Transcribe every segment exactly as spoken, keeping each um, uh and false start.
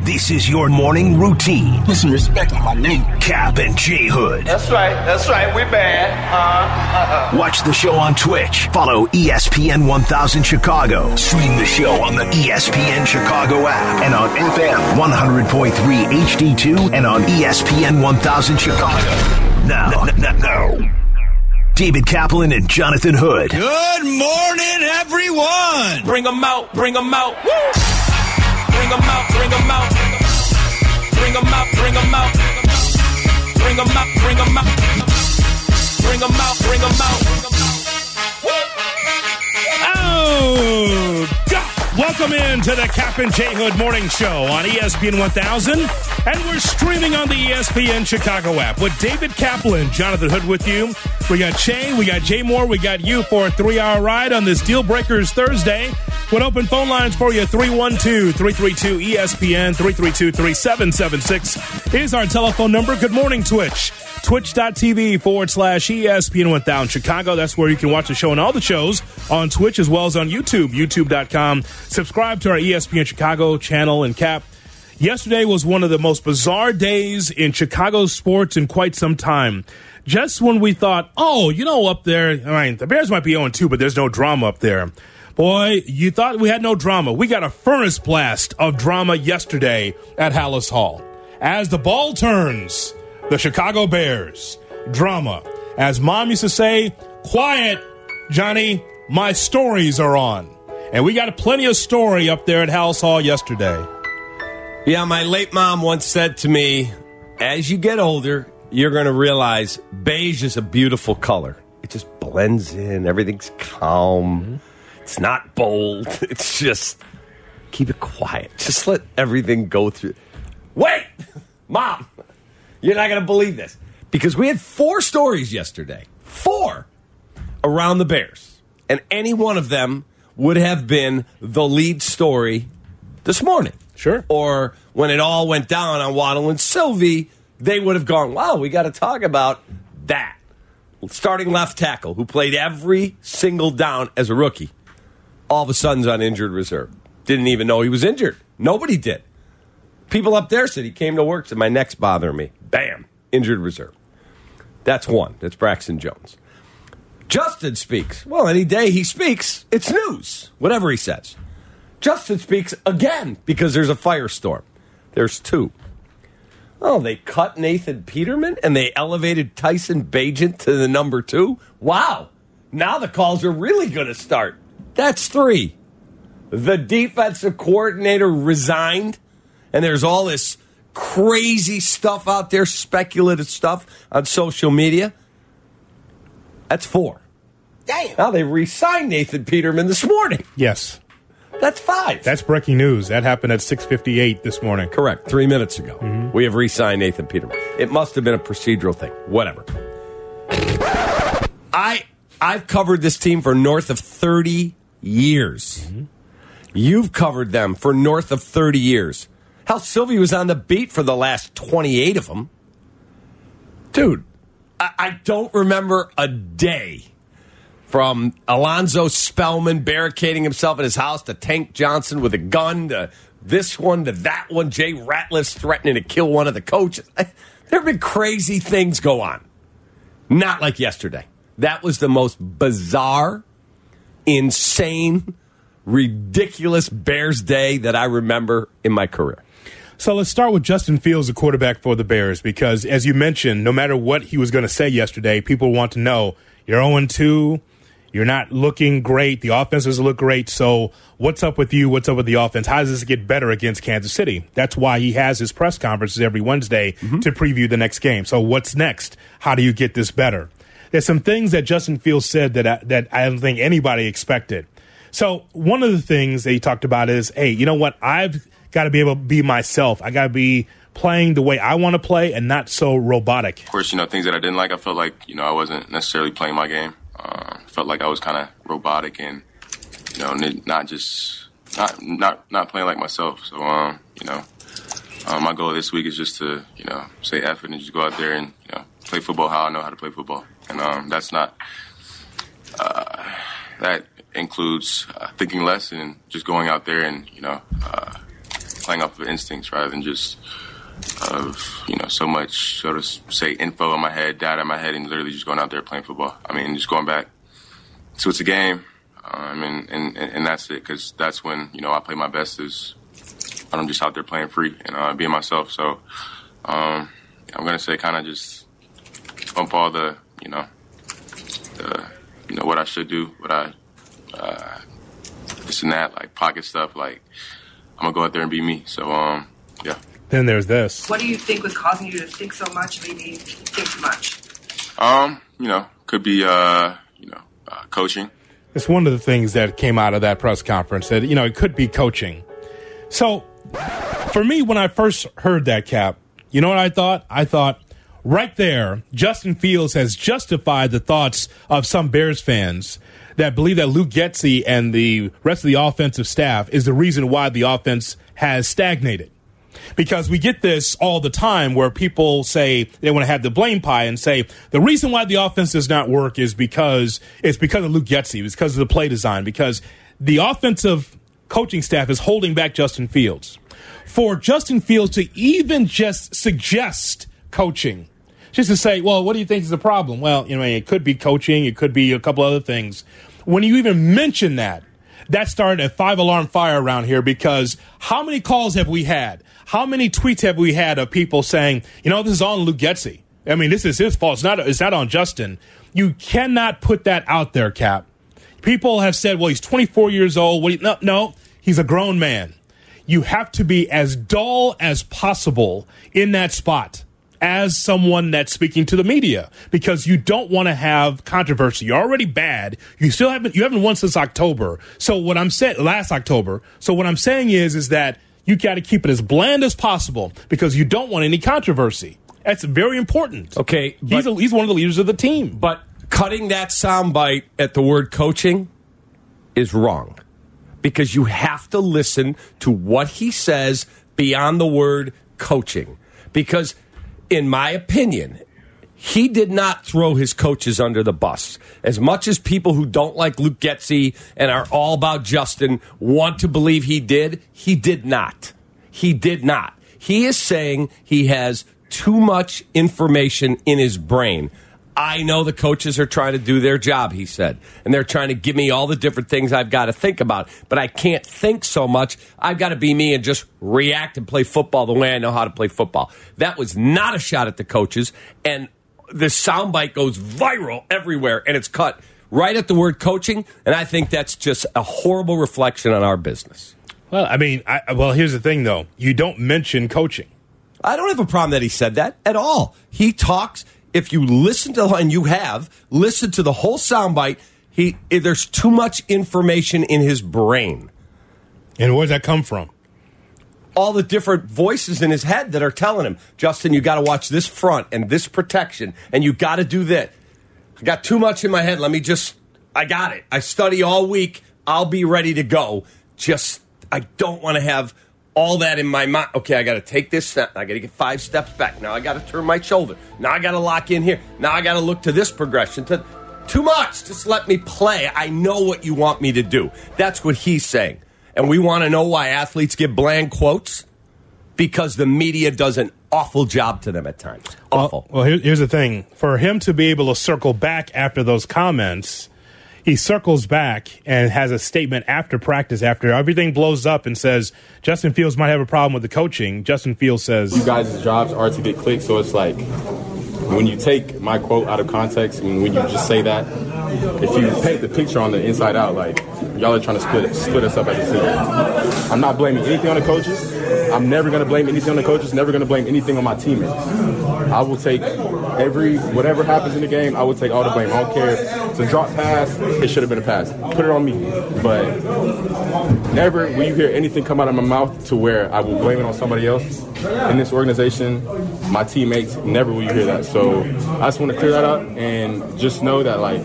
This is your morning routine. Put some respect on my name. Cap and J Hood. That's right. That's right. We're bad. Uh, uh, uh. Watch the show on Twitch. Follow E S P N one thousand Chicago. Stream the show on the E S P N Chicago app and on F M one hundred point three H D two and on E S P N one thousand Chicago. Now, now, now. David Kaplan and Jonathan Hood. Good morning, everyone. Bring them out, bring them out. Woo! Bring them out, bring them out. Bring them out, bring them out. Bring them out, bring them out. Bring them out, bring them out. Oh, God. Welcome in to the Cap and J Hood Morning Show on E S P N one thousand. And we're streaming on the E S P N Chicago app with David Kaplan, Jonathan Hood with you. We got Che, we got Jay Moore, we got you for a three-hour ride on this Deal Breakers Thursday. With open phone lines for you, three one two, three three two, E S P N, three three two, three seven seven six is our telephone number. Good morning, Twitch. Twitch.tv forward slash ESPN one thousand Chicago. That's where you can watch the show and all the shows on Twitch as well as on YouTube, youtube dot com. Subscribe to our E S P N Chicago channel and Cap. Yesterday was one of the most bizarre days in Chicago sports in quite some time. Just when we thought, oh, you know, up there, I mean, the Bears might be oh and two, but there's no drama up there. Boy, you thought we had no drama. We got a furnace blast of drama yesterday at Hallis Hall. As the ball turns, the Chicago Bears, drama. As Mom used to say, quiet, Johnny, my stories are on. And we got plenty of story up there at Hallis Hall yesterday. Yeah, my late mom once said to me, as you get older, you're going to realize beige is a beautiful color. It just blends in. Everything's calm. Mm-hmm. It's not bold. It's just, keep it quiet. Just let everything go through. Wait! Mom! You're not going to believe this. Because we had four stories yesterday. Four! Around the Bears. And any one of them would have been the lead story this morning. Sure. Or when it all went down on Waddle and Sylvie, they would have gone, wow, we got to talk about that. Starting left tackle, who played every single down as a rookie, all of a sudden's on injured reserve. Didn't even know he was injured. Nobody did. People up there said he came to work, said, my neck's bothering me. Bam, injured reserve. That's one. That's Braxton Jones. Justin speaks. Well, any day he speaks, it's news, whatever he says. Justin speaks again because there's a firestorm. There's two. Oh, they cut Nathan Peterman and they elevated Tyson Bagent to the number two? Wow. Now the calls are really going to start. That's three. The defensive coordinator resigned, and there's all this crazy stuff out there, speculative stuff on social media. That's four. Damn. Now they re-signed Nathan Peterman this morning. Yes. That's five. That's breaking news. That happened at six fifty-eight this morning. Correct. Three minutes ago. Mm-hmm. We have re-signed Nathan Peterman. It must have been a procedural thing. Whatever. I, I've covered this team for north of thirty years. Mm-hmm. You've covered them for north of thirty years. Hell, Sylvie was on the beat for the last twenty-eight of them. Dude, I, I don't remember a day from Alonzo Spellman barricading himself in his house to Tank Johnson with a gun to this one to that one. Jay Ratliff's threatening to kill one of the coaches. There have been crazy things go on. Not like yesterday. That was the most bizarre, insane, ridiculous Bears day that I remember in my career. So let's start with Justin Fields, the quarterback for the Bears, because as you mentioned, no matter what he was going to say yesterday, people want to know, you're oh and two, you're not looking great, the offense doesn't look great, so what's up with you, what's up with the offense, how does this get better against Kansas City? That's why he has his press conferences every Wednesday mm-hmm. to preview the next game. So what's next? How do you get this better? There's some things that Justin Fields said that I, that I don't think anybody expected. So one of the things that he talked about is, hey, you know what? I've got to be able to be myself. I got to be playing the way I want to play and not so robotic. Of course, you know, things that I didn't like, I felt like, you know, I wasn't necessarily playing my game. Uh, felt like I was kind of robotic and, you know, not just, not not not playing like myself. So, um, you know, um, my goal this week is just to, you know, say F it and just go out there and, you know, play football how I know how to play football. And um, that's not, uh, that includes uh, thinking less and just going out there and, you know, uh, playing off of instincts rather than just of, you know, so much, so to say, info in my head, data in my head, and literally just going out there playing football. I mean, just going back to it's a game, um, and, and, and that's it, because that's when, you know, I play my best is when I'm just out there playing free and uh, being myself. So um, I'm going to say kind of just bump all the, you know, the, you know, what I should do, what I, uh, this and that, like pocket stuff, like I'm going to go out there and be me. So, um, yeah. Then there's this. What do you think was causing you to think so much, maybe think too much? Um, you know, could be, uh, you know, uh, coaching. It's one of the things that came out of that press conference that, you know, it could be coaching. So for me, when I first heard that, Cap, you know what I thought? I thought right there, Justin Fields has justified the thoughts of some Bears fans that believe that Luke Getsy and the rest of the offensive staff is the reason why the offense has stagnated. Because we get this all the time where people say they want to have the blame pie and say the reason why the offense does not work is because it's because of Luke Getsy, it's because of the play design, because the offensive coaching staff is holding back Justin Fields. For Justin Fields to even just suggest coaching, just to say, well, what do you think is the problem? Well, you know, it could be coaching, it could be a couple other things. When you even mention that, that started a five-alarm fire around here, because how many calls have we had? How many tweets have we had of people saying, you know, this is on Luke Getsy? I mean, this is his fault. It's not, it's not on Justin. You cannot put that out there, Cap. People have said, well, he's twenty-four years old. What do you, no, no, he's a grown man. You have to be as dull as possible in that spot as someone that's speaking to the media, because you don't want to have controversy. You're already bad. You still haven't, you haven't won since October. So what I'm saying, last October. So what I'm saying is, is that you got to keep it as bland as possible because you don't want any controversy. That's very important. Okay. He's, a, he's one of the leaders of the team. But cutting that soundbite at the word coaching is wrong, because you have to listen to what he says beyond the word coaching. Because in my opinion, he did not throw his coaches under the bus. As much as people who don't like Luke Getsy and are all about Justin want to believe he did, he did not. He did not. He is saying he has too much information in his brain. I know the coaches are trying to do their job, he said, and they're trying to give me all the different things I've got to think about, but I can't think so much. I've got to be me and just react and play football the way I know how to play football. That was not a shot at the coaches, and the soundbite goes viral everywhere, and it's cut right at the word coaching, and I think that's just a horrible reflection on our business. Well, I mean, I, well, here's the thing, though. You don't mention coaching. I don't have a problem that he said that at all. He talks... If you listen to, and you have, listened to the whole soundbite, he, there's too much information in his brain. And where does that come from? All the different voices in his head that are telling him, Justin, you got to watch this front and this protection, and you got to do that. I got too much in my head. Let me just, I got it. I study all week. I'll be ready to go. Just, I don't want to have all that in my mind. Okay, I got to take this step. I got to get five steps back. Now I got to turn my shoulder. Now I got to lock in here. Now I got to look to this progression. To too much. Just let me play. I know what you want me to do. That's what he's saying. And we want to know why athletes give bland quotes? Because the media does an awful job to them at times. Awful. Well, well here, here's the thing. For him to be able to circle back after those comments, he circles back and has a statement after practice, after everything blows up, and says Justin Fields might have a problem with the coaching. Justin Fields says, you guys' jobs are to get clicks, so it's like when you take my quote out of context and when you just say that, if you paint the picture on the inside out, like y'all are trying to split split us up as a team. I'm not blaming anything on the coaches. I'm never going to blame anything on the coaches, never going to blame anything on my teammates. I will take every, whatever happens in the game, I will take all the blame. I don't care if it's a drop pass, it should have been a pass. Put it on me. But never will you hear anything come out of my mouth to where I will blame it on somebody else. In this organization, my teammates, never will you hear that. So I just want to clear that up and just know that, like,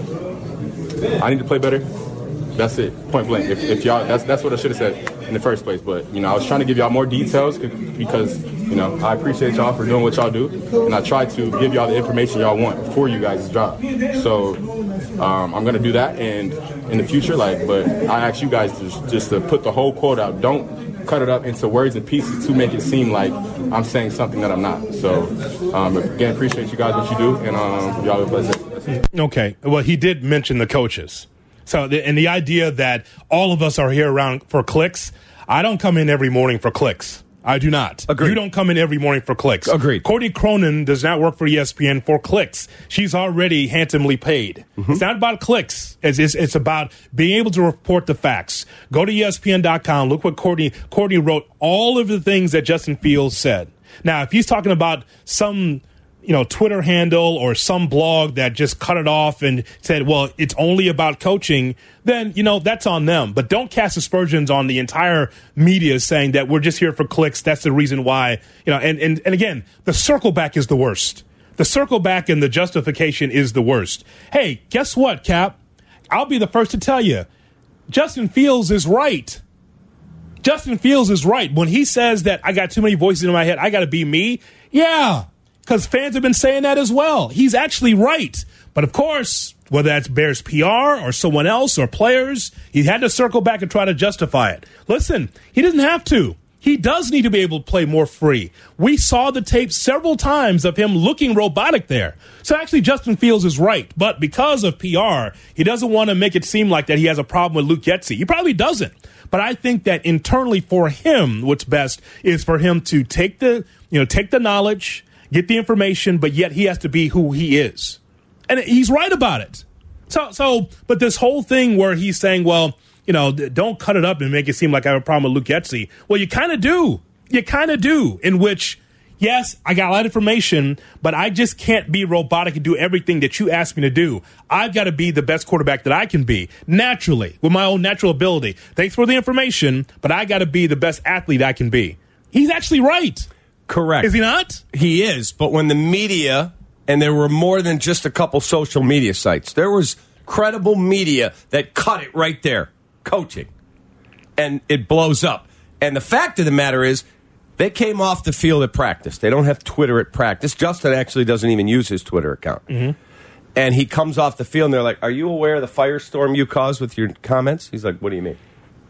I need to play better. That's it, point blank. If, if y'all, that's that's what I should have said in the first place. But you know, I was trying to give y'all more details because you know I appreciate y'all for doing what y'all do, and I try to give y'all the information y'all want for you guys' job. So um, I'm gonna do that, and in the future, like, but I ask you guys to just to put the whole quote out. Don't cut it up into words and pieces to make it seem like I'm saying something that I'm not. So, um, again, appreciate you guys, what you do, and um, y'all have a blessed day. Okay. Well, he did mention the coaches. So, the, and the idea that all of us are here around for clicks, I don't come in every morning for clicks. I do not. Agreed. You don't come in every morning for clicks. Agreed. Courtney Cronin does not work for E S P N for clicks. She's already handsomely paid. Mm-hmm. It's not about clicks. It's, it's, it's about being able to report the facts. Go to E S P N dot com. Look what Courtney, Courtney wrote all of the things that Justin Fields said. Now, if he's talking about some, you know, Twitter handle or some blog that just cut it off and said, well, it's only about coaching, then, you know, that's on them. But don't cast aspersions on the entire media saying that we're just here for clicks. That's the reason why, you know, and, and, and again, the circle back is the worst. The circle back and the justification is the worst. Hey, guess what, Cap? I'll be the first to tell you, Justin Fields is right. Justin Fields is right. When he says that I got too many voices in my head, I got to be me. Yeah, because fans have been saying that as well. He's actually right. But of course, whether that's Bears P R or someone else or players, he had to circle back and try to justify it. Listen, he doesn't have to. He does need to be able to play more free. We saw the tape several times of him looking robotic there. So actually, Justin Fields is right. But because of P R, he doesn't want to make it seem like that he has a problem with Luke Getsy. He probably doesn't. But I think that internally for him, what's best is for him to take the, you know, take the knowledge, get the information, but yet he has to be who he is. And he's right about it. So, so, but this whole thing where he's saying, well, you know, don't cut it up and make it seem like I have a problem with Luke Getsy. Well, you kind of do. You kind of do, in which, yes, I got a lot of information, but I just can't be robotic and do everything that you ask me to do. I've got to be the best quarterback that I can be, naturally, with my own natural ability. Thanks for the information, but I got to be the best athlete I can be. He's actually right. Correct. Is he not? He is, but when the media, and there were more than just a couple social media sites, there was credible media that cut it right there, coaching, and it blows up. And the fact of the matter is, they came off the field at practice. They don't have Twitter at practice. Justin actually doesn't even use his Twitter account. Mm-hmm. And he comes off the field, and they're like, are you aware of the firestorm you caused with your comments? He's like, what do you mean?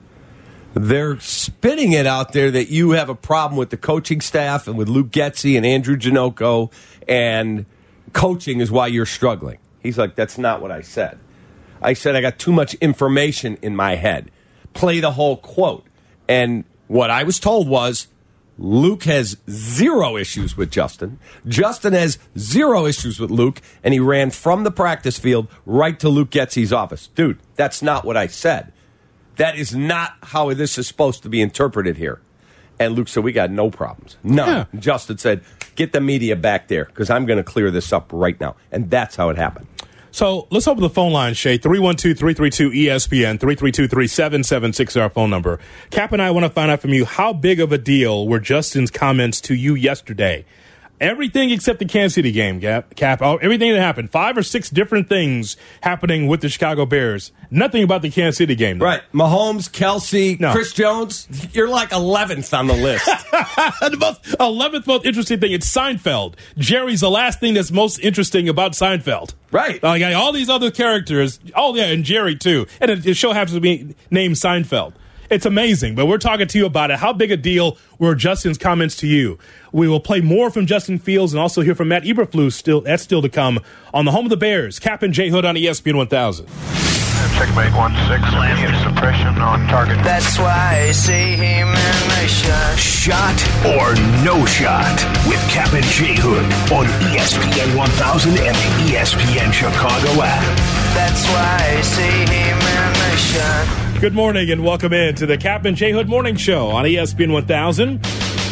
They're spitting it out there that you have a problem with the coaching staff and with Luke Getsy and Andrew Janocko, and coaching is why you're struggling. He's like, that's not what I said. I said I got too much information in my head. Play the whole quote. And what I was told was, Luke has zero issues with Justin. Justin has zero issues with Luke, and he ran from the practice field right to Luke Getsy's office. Dude, that's not what I said. That is not how this is supposed to be interpreted here. And Luke said, we got no problems. None. Yeah. Justin said, get the media back there, because I'm going to clear this up right now. And that's how it happened. So let's open the phone line, Shay. three one two, three three two, E S P N, three three two, three seven seven six is our phone number. Cap and I want to find out from you, how big of a deal were Justin's comments to you yesterday? Everything except the Kansas City game, Cap. Cap, everything that happened. Five or six different things happening with the Chicago Bears. Nothing about the Kansas City game, though. Right. Mahomes, Kelsey, no. Chris Jones. You're like eleventh on the list. The most, eleventh most interesting thing, it's Seinfeld. Jerry's the last thing that's most interesting about Seinfeld. Right. Like, all these other characters. Oh, yeah, and Jerry, too. And the show happens to be named Seinfeld. It's amazing, but we're talking to you about it. How big a deal were Justin's comments to you? We will play more from Justin Fields and also hear from Matt Eberflus. Still, that's still to come on the home of the Bears. Cap and J Hood on E S P N one thousand. Checkmate one six, immediate suppression on target. That's why I see him in the shot. Shot or no shot with Cap and J Hood on E S P N one thousand and the E S P N Chicago app. That's why I see him in the shot. Good morning and welcome in to the Cap and J Hood Morning Show on E S P N one thousand.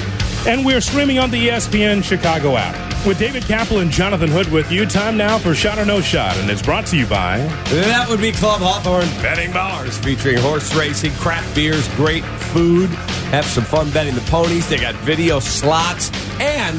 And we're streaming on the E S P N Chicago app. With David Kaplan and Jonathan Hood with you, time now for Shot or No Shot, and it's brought to you by... That would be Club Hawthorne Betting Bars, featuring horse racing, craft beers, great food. Have some fun betting the ponies. They got video slots, and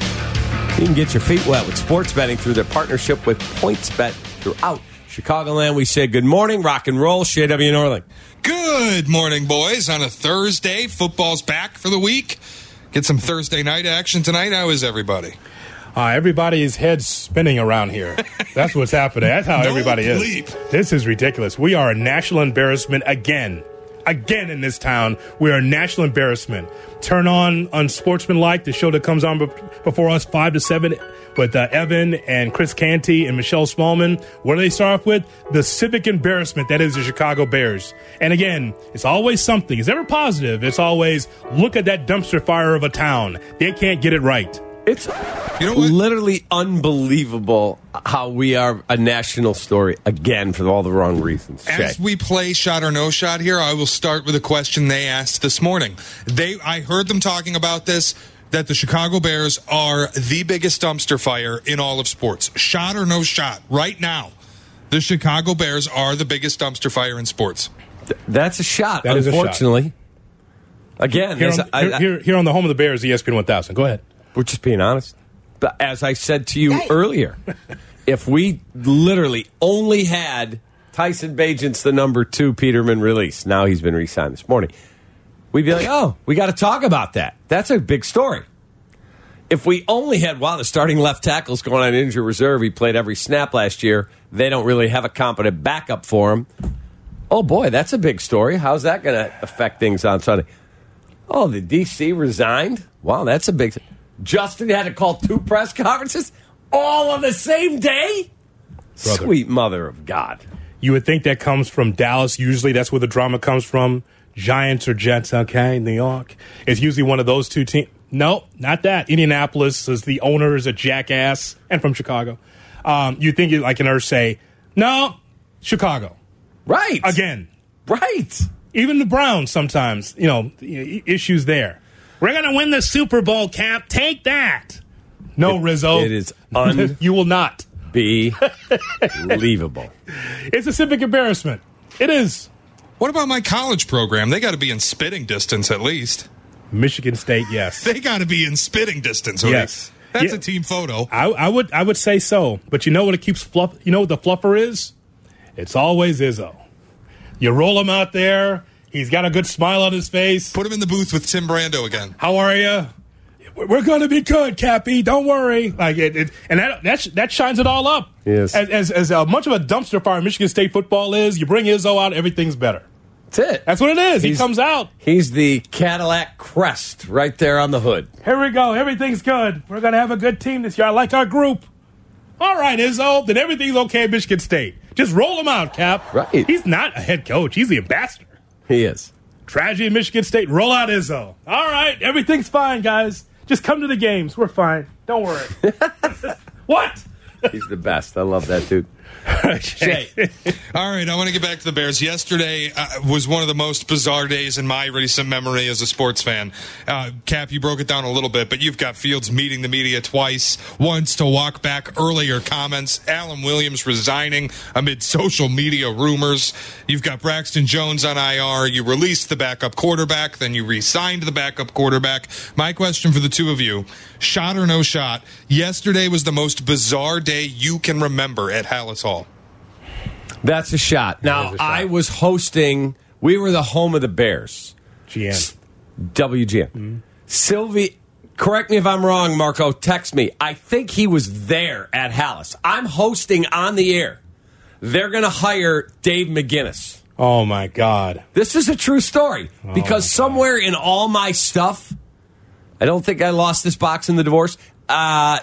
you can get your feet wet with sports betting through their partnership with PointsBet throughout Chicagoland. We say good morning, rock and roll, Shea W. Norling. Good morning, boys. On a Thursday, football's back for the week. Get some Thursday night action tonight. How is everybody? Uh, everybody's head's spinning around here. That's what's happening. That's how no everybody bleep. is. This is ridiculous. We are a national embarrassment again. again in this town. We are a national embarrassment. Turn on Unsportsmanlike, the show that comes on be- before us, five to seven, with uh, Evan and Chris Canty and Michelle Smallman. What do they start off with? The civic embarrassment that is the Chicago Bears. And again, it's always something. It's never positive. It's always, look at that dumpster fire of a town. They can't get it right. It's you know what? Literally unbelievable how we are a national story again for all the wrong reasons. As Shay. we play shot or no shot here, I will start with a question they asked this morning. They, I heard them talking about this, that the Chicago Bears are the biggest dumpster fire in all of sports. Shot or no shot, right now, the Chicago Bears are the biggest dumpster fire in sports. Th- that's a shot, That is a unfortunately. shot. Again, Here as on, I- here, I- here, here on the home of the Bears, E S P N one thousand. Go ahead. We're just being honest. But as I said to you earlier, if we literally only had Tyson Bagent's the number two Peterman release, now he's been re-signed this morning, we'd be like, oh, we got to talk about that. That's a big story. If we only had, wow, the starting left tackle's going on injured reserve, he played every snap last year, they don't really have a competent backup for him. Oh, boy, that's a big story. How's that going to affect things on Sunday? Oh, the D C resigned? Wow, that's a big thing. Justin had to call two press conferences all on the same day? Brother. Sweet mother of God. You would think that comes from Dallas. Usually that's where the drama comes from. Giants or Jets, okay, New York. It's usually one of those two teams. No, not that. Indianapolis is the owner is a jackass, and from Chicago. Um, you think, like an Earth say, no, Chicago. Right. Again. Right. Even the Browns sometimes, you know, issues there. We're going to win the Super Bowl, Cap. Take that. No, it, Rizzo. It is un- You will not. Believable. It's a civic embarrassment. It is. What about my college program? They got to be in spitting distance at least. Michigan State, yes. They got to be in spitting distance. Hoodie. Yes. That's Yeah. a team photo. I, I would I would say so. But you know what it keeps fluff? You know what the fluffer is? It's always Izzo. You roll him out there. He's got a good smile on his face. Put him in the booth with Tim Brando again. How are you? We're going to be good, Cappy. Don't worry. Like it, it and that that that shines it all up. Yes. As as, as uh, much of a dumpster fire Michigan State football is, you bring Izzo out, everything's better. That's it. That's what it is. He's, he comes out. He's the Cadillac crest right there on the hood. Here we go. Everything's good. We're going to have a good team this year. I like our group. All right, Izzo. Then everything's okay at Michigan State. Just roll him out, Cap. Right. He's not a head coach. He's the ambassador. He is. Tragedy in Michigan State. Roll out Izzo. All right. Everything's fine, guys. Just come to the games. We're fine. Don't worry. What? He's the best. I love that dude. Shay. All right, I want to get back to the Bears. Yesterday uh, was one of the most bizarre days in my recent memory as a sports fan. Uh, Cap, you broke it down a little bit, but you've got Fields meeting the media twice, once to walk back earlier comments, Alan Williams resigning amid social media rumors. You've got Braxton Jones on I R. You released the backup quarterback, then you re-signed the backup quarterback. My question for the two of you, shot or no shot, yesterday was the most bizarre day you can remember at Hallis Hall. That's a shot. Now, a shot. I was hosting, we were the home of the Bears. G M. W G M. Mm-hmm. Sylvie, correct me if I'm wrong, Marco, text me. I think he was there at Hallis. I'm hosting on the air. They're going to hire Dave McGinnis. Oh, my God. This is a true story because somewhere in all my stuff, I don't think I lost this box in the divorce, uh,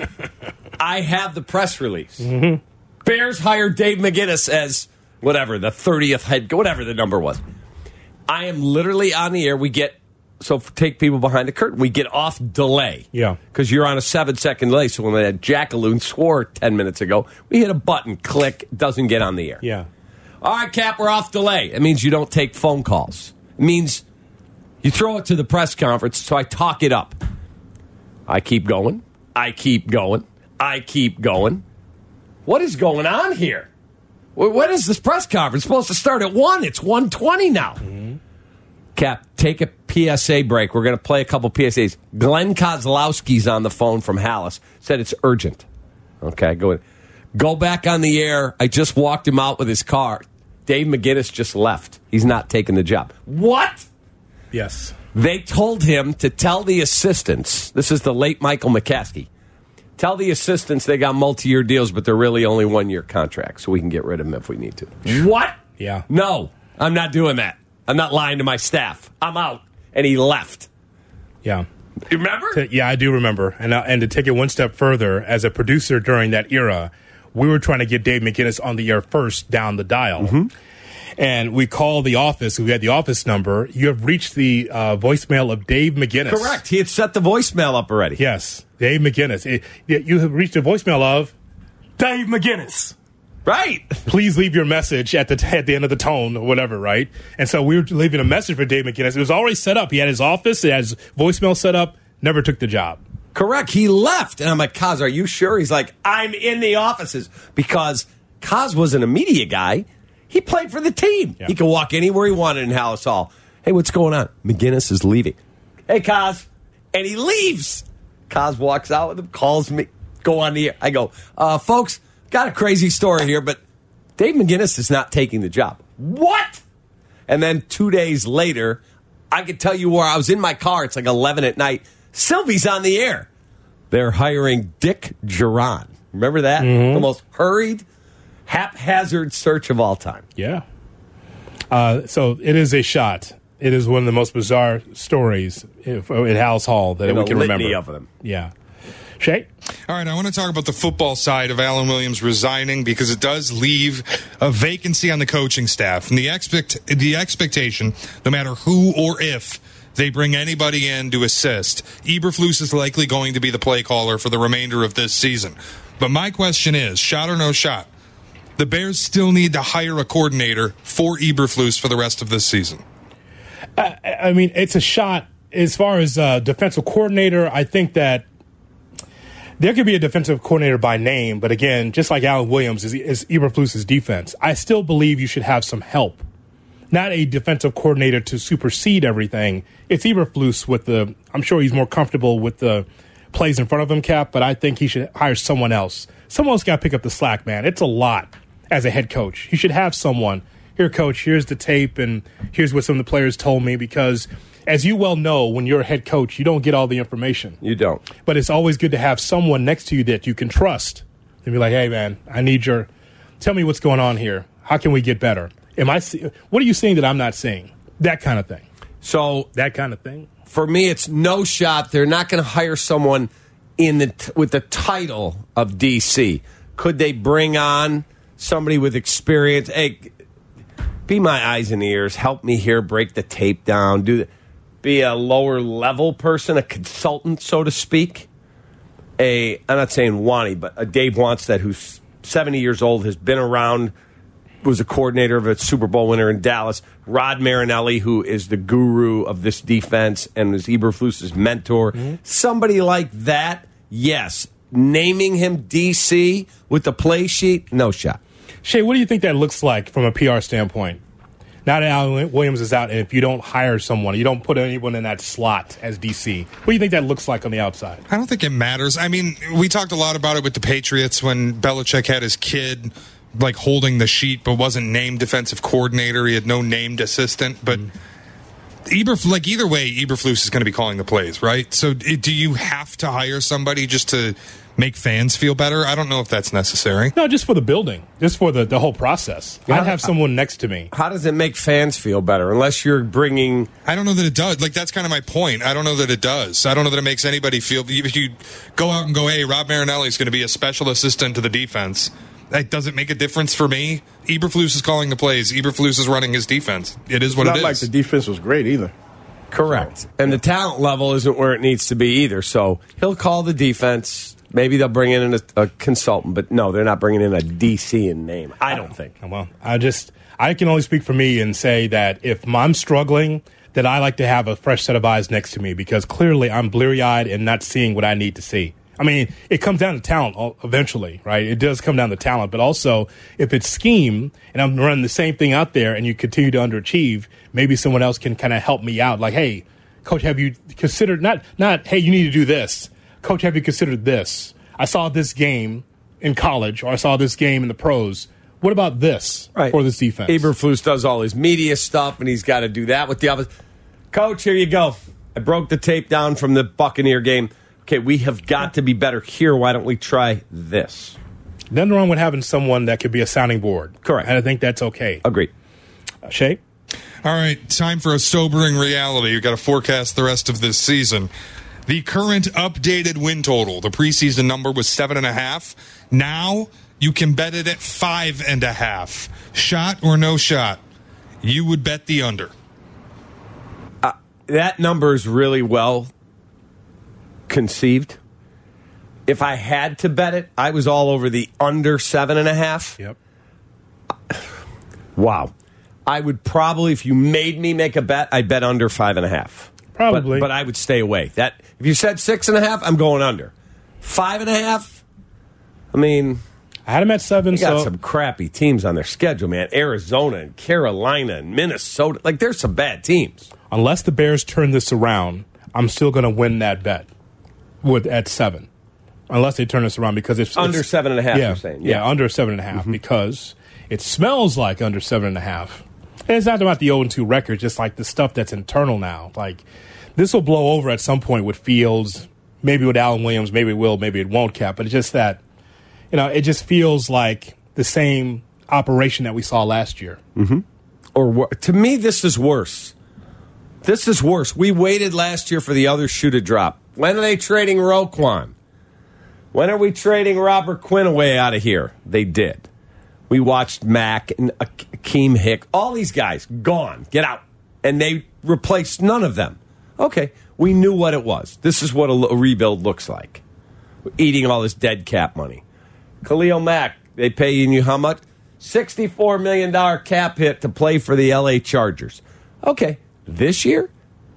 I have the press release. Mm-hmm. Bears hired Dave McGinnis as whatever, the thirtieth head, whatever the number was. I am literally on the air. We get, so take people behind the curtain, we get off delay. Yeah. Because you're on a seven second delay. So when that jackaloon swore ten minutes ago, we hit a button, click, doesn't get on the air. Yeah. All right, Cap, we're off delay. It means you don't take phone calls. It means you throw it to the press conference, so I talk it up. I keep going. I keep going. I keep going. What is going on here? When is this press conference supposed to start at one? It's one twenty now. Mm-hmm. Cap, take a P S A break. We're going to play a couple P S As. Glenn Kozlowski's on the phone from Hallis. Said it's urgent. Okay, go ahead. Go back on the air. I just walked him out with his car. Dave McGinnis just left. He's not taking the job. What? Yes. They told him to tell the assistants, this is the late Michael McCaskey, tell the assistants they got multi-year deals, but they're really only one-year contracts, so we can get rid of them if we need to. What? Yeah. No, I'm not doing that. I'm not lying to my staff. I'm out. And he left. Yeah. You remember? To, yeah, I do remember. And uh, and to take it one step further, as a producer during that era, we were trying to get Dave McGinnis on the air first down the dial. Mm-hmm. And we called the office. We had the office number. You have reached the uh, voicemail of Dave McGinnis. Correct. He had set the voicemail up already. Yes, Dave McGinnis. It, you have reached the voicemail of Dave McGinnis. Right. Please leave your message at the at the end of the tone or whatever, right? And so we were leaving a message for Dave McGinnis. It was already set up. He had his office. He had his voicemail set up. Never took the job. Correct. He left. And I'm like, Kaz, are you sure? He's like, I'm in the offices. Because Kaz wasn't a media guy. He played for the team. Yeah. He could walk anywhere he wanted in Hallis Hall. Hey, what's going on? McGinnis is leaving. Hey, Kaz. And he leaves. Kaz walks out with him, calls me, go on the air. I go, uh, folks, got a crazy story here, but Dave McGinnis is not taking the job. What? And then two days later, I could tell you where I was in my car. It's like eleven at night. Sylvie's on the air. They're hiring Dick Geron. Remember that? Mm-hmm. The most hurried, haphazard search of all time. Yeah. Uh, so it is a shot. It is one of the most bizarre stories at Hallis Hall that and we can a litany remember. of them. Yeah. Shay? All right, I want to talk about the football side of Alan Williams resigning because it does leave a vacancy on the coaching staff. And the expect the expectation, no matter who or if they bring anybody in to assist, Eberflus is likely going to be the play caller for the remainder of this season. But my question is, shot or no shot, the Bears still need to hire a coordinator for Eberflus for the rest of this season. I, I mean, it's a shot. As far as uh, defensive coordinator, I think that there could be a defensive coordinator by name, but again, just like Alan Williams is, is Eberflus's defense, I still believe you should have some help. Not a defensive coordinator to supersede everything. It's Eberflus with the, I'm sure he's more comfortable with the plays in front of him, Cap, but I think he should hire someone else. Someone else got to pick up the slack, man. It's a lot as a head coach. He should have someone. Here, coach, here's the tape, and here's what some of the players told me, because as you well know, when you're a head coach, you don't get all the information. You don't. But it's always good to have someone next to you that you can trust and be like, hey, man, I need your – tell me what's going on here. How can we get better? Am I see, what are you seeing that I'm not seeing? That kind of thing. So that kind of thing. For me, it's no shot. They're not going to hire someone in the t- with the title of D C. Could they bring on somebody with experience? Hey, be my eyes and ears. Help me here. Break the tape down. Do the, be a lower level person, a consultant, so to speak. A I'm not saying Wani, but a Dave Wannstedt who's seventy years old, has been around, was a coordinator of a Super Bowl winner in Dallas. Rod Marinelli, who is the guru of this defense and was Eberflus's mentor. Mm-hmm. Somebody like that, yes. Naming him D C with the play sheet, no shot. Shay, what do you think that looks like from a P R standpoint? Now that Alan Williams is out, and if you don't hire someone, you don't put anyone in that slot as D C, what do you think that looks like on the outside? I don't think it matters. I mean, we talked a lot about it with the Patriots when Belichick had his kid like holding the sheet but wasn't named defensive coordinator. He had no named assistant. But mm. Eberf, like either way, Eberflus is going to be calling the plays, right? So do you have to hire somebody just to make fans feel better? I don't know if that's necessary. No, just for the building, just for the, the whole process. Yeah. I'd have someone next to me. How does it make fans feel better unless you're bringing... I don't know that it does. Like, that's kind of my point. I don't know that it does. I don't know that it makes anybody feel... If you go out and go, hey, Rob Marinelli is going to be a special assistant to the defense, that doesn't make a difference for me. Eberflus is calling the plays. Eberflus is running his defense. It is what it's it is. Not like the defense was great either. Correct. So, and the talent level isn't where it needs to be either. So he'll call the defense... Maybe they'll bring in a, a consultant, but no, they're not bringing in a D C in name. I don't think. Well, I just, I can only speak for me and say that if I'm struggling, that I like to have a fresh set of eyes next to me because clearly I'm bleary-eyed and not seeing what I need to see. I mean, it comes down to talent eventually, right? It does come down to talent, but also if it's scheme and I'm running the same thing out there and you continue to underachieve, maybe someone else can kind of help me out. Like, hey, coach, have you considered, not, not, hey, you need to do this. Coach, have you considered this? I saw this game in college, or I saw this game in the pros. What about this right. for this defense? Eberflus does all his media stuff, and he's got to do that with the others. Coach, here you go. I broke the tape down from the Buccaneer game. Okay, we have got to be better here. Why don't we try this? Nothing wrong with having someone that could be a sounding board. Correct. And I think that's okay. Agreed. Uh, Shay? All right, time for a sobering reality. We've got to forecast the rest of this season. The current updated win total, the preseason number was seven and a half. Now you can bet it at five and a half. Shot or no shot, you would bet the under. Uh, that number is really well conceived. If I had to bet it, I was all over the under seven and a half. Yep. Wow. I would probably, if you made me make a bet, I'd bet under five and a half. Probably. But, but I would stay away. That if you said six and a half, I'm going under. Five and a half, I mean, I had him at seven. They got so some crappy teams on their schedule, man. Arizona and Carolina and Minnesota. Like, there's some bad teams. Unless the Bears turn this around, I'm still going to win that bet with at seven. Unless they turn this around, because it's under it's, seven and a half. Yeah, you're saying, yeah, yeah, under seven and a half, mm-hmm. because it smells like under seven and a half. And it's not about the oh and two record, just like the stuff that's internal now. Like, this will blow over at some point with Fields, maybe with Allen Williams, maybe it will, maybe it won't, Cap. But it's just that, you know, it just feels like the same operation that we saw last year. Mm-hmm. Or to me, this is worse. This is worse. We waited last year for the other shoe to drop. When are they trading Roquan? When are we trading Robert Quinn away out of here? They did. We watched Mack and Akeem Hick, all these guys gone, get out, and they replaced none of them. Okay, we knew what it was. This is what a rebuild looks like. Eating all this dead cap money. Khalil Mack, they paying you how much? sixty-four million dollars cap hit to play for the L A Chargers. Okay, this year,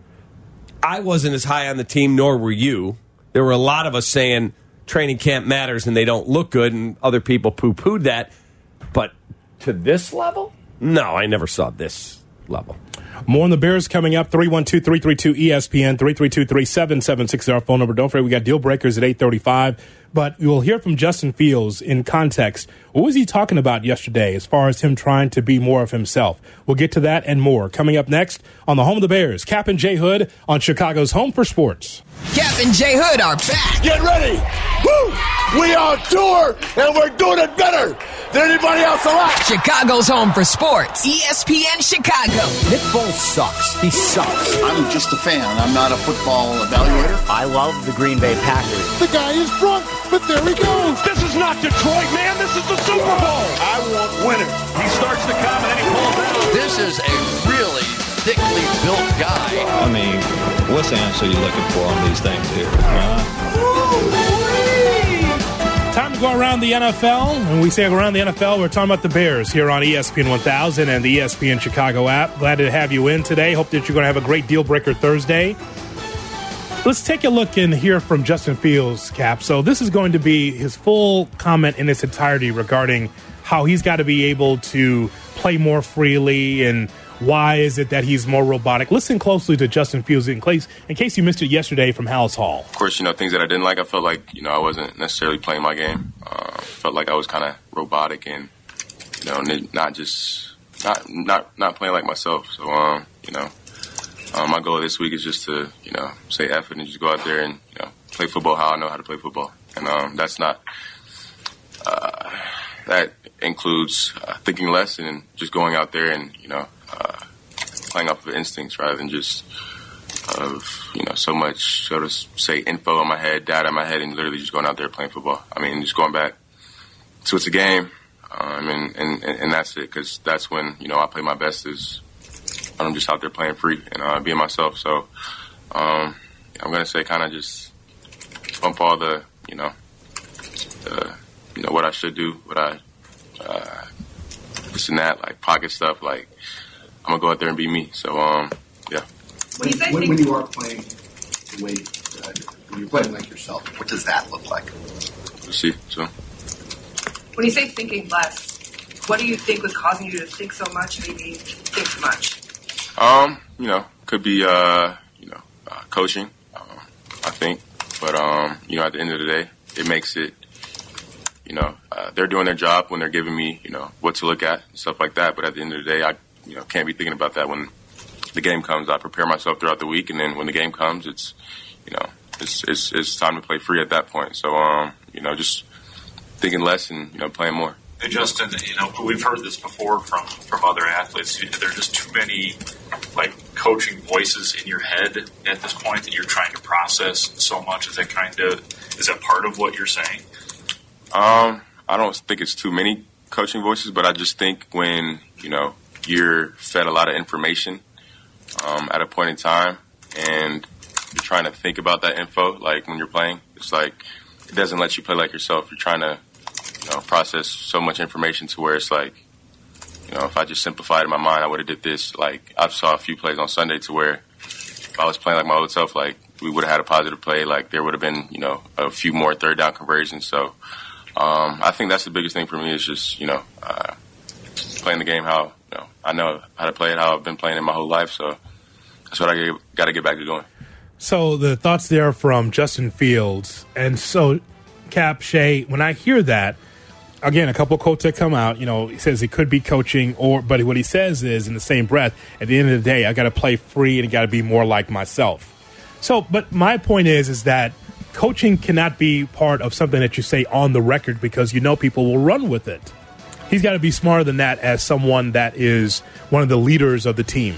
I wasn't as high on the team, nor were you. There were a lot of us saying training camp matters and they don't look good, and other people poo-pooed that. But to this level? No, I never saw this level. More on the Bears coming up. three one two, three three two, E S P N, three three two, three seven seven six is our phone number. Don't forget, we got deal breakers at eight thirty-five. But we'll hear from Justin Fields in context. What was he talking about yesterday as far as him trying to be more of himself? We'll get to that and more coming up next on the home of the Bears. Cap and Jay Hood on Chicago's Home for Sports. Cap and Jay Hood are back. Get ready. Woo! We are on tour, and we're doing it better than anybody else alive. Chicago's Home for Sports. E S P N Chicago. Nick Foles sucks. He sucks. I'm just a fan. I'm not a football evaluator. I love the Green Bay Packers. The guy is drunk, but there he goes. This is not Detroit, man. This is the Super Bowl. I want winners. He starts to come, and then he pulls out. This is a really thickly built guy. I mean, what's the answer you're looking for on these things here? Huh? Time to go around the N F L. When we say around the N F L, we're talking about the Bears here on E S P N one thousand and the E S P N Chicago app. Glad to have you in today. Hope that you're going to have a great Deal Breaker Thursday. Let's take a look and hear from Justin Fields, Cap. So this is going to be his full comment in its entirety regarding how he's got to be able to play more freely and why is it that he's more robotic. Listen closely to Justin Fields in case, in case you missed it yesterday from Hallis Hall. Of course, you know, things that I didn't like, I felt like, you know, I wasn't necessarily playing my game. Uh, felt like I was kind of robotic and, you know, not just, not not not playing like myself. So, um, you know, um, my goal this week is just to, you know, say F it and just go out there and, you know, play football how I know how to play football. And um, that's not, uh, that includes uh, thinking less and just going out there and, you know, Uh, playing off of instincts rather than just of, you know, so much, so to say, info in my head, data in my head, and literally just going out there playing football. I mean, just going back to it's a game, um, and, and, and that's it, because that's when, you know, I play my best is when I'm just out there playing free and uh, being myself. So um, I'm going to say kind of just bump all the, you know, the, you know, what I should do, what I, uh, this and that, like pocket stuff, like, I'm going to go out there and be me. So, um, yeah. When, when, when you are playing the way, uh, when you're playing like yourself, what does that look like? We'll see. So, when you say thinking less, what do you think was causing you to think so much, maybe think too much? Um, you know, could be, uh, you know, uh, coaching, um, I think. But, um, you know, at the end of the day, it makes it, you know, uh, they're doing their job when they're giving me, you know, what to look at and stuff like that. But at the end of the day, I, you know, can't be thinking about that when the game comes. I prepare myself throughout the week, and then when the game comes, it's, you know, it's it's, it's time to play free at that point. So, um, you know, just thinking less and, you know, playing more. Hey, Justin, you know, we've heard this before from, from other athletes. There are just too many, like, coaching voices in your head at this point that you're trying to process so much. Is that kind of, is that part of what you're saying? Um, I don't think it's too many coaching voices, but I just think when, you know, you're fed a lot of information um, at a point in time and you're trying to think about that info, like when you're playing, it's like it doesn't let you play like yourself. You're trying to, you know, process so much information to where it's like, you know, if I just simplified in my mind, I would have did this. Like, I saw a few plays on Sunday to where if I was playing like my old self, like, we would have had a positive play. Like, there would have been, you know, a few more third down conversions. So um, I think that's the biggest thing for me is just, you know, uh, playing the game how, you know, I know how to play it, how I've been playing it my whole life. So that's what I got to get back to doing. So the thoughts there from Justin Fields. And so, Cap, Shay, when I hear that, again, a couple of quotes that come out, you know, he says he could be coaching, or but what he says is, in the same breath, at the end of the day, I got to play free and I got to be more like myself. So, but my point is, is that coaching cannot be part of something that you say on the record because you know people will run with it. He's got to be smarter than that as someone that is one of the leaders of the team.